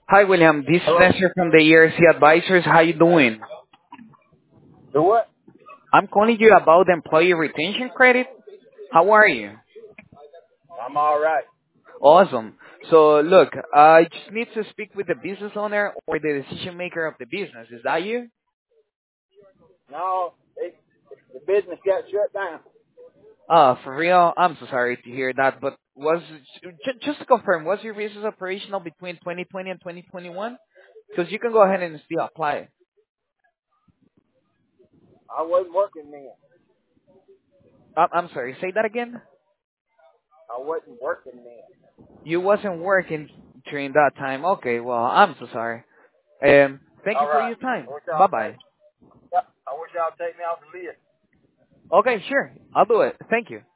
Hi, William. This is Hello? Nestor from the ERC Advisors. How you doing? The what? I'm calling you about employee retention credit. How are you? I'm all right. Awesome. So, look, I just need to speak with the business owner or the decision maker of the business. Is that you? No, the business got shut down. For real? I'm so sorry to hear that. But just to confirm, was your business operational between 2020 and 2021? Because you can go ahead and still apply. I wasn't working then. I'm sorry. Say that again. I wasn't working then. You wasn't working during that time. Okay. Well, I'm so sorry. Thank you All for right. your time. I wish Bye y'all bye. take. Yeah, I wish y'all take me off the list. Okay, sure. I'll do it. Thank you.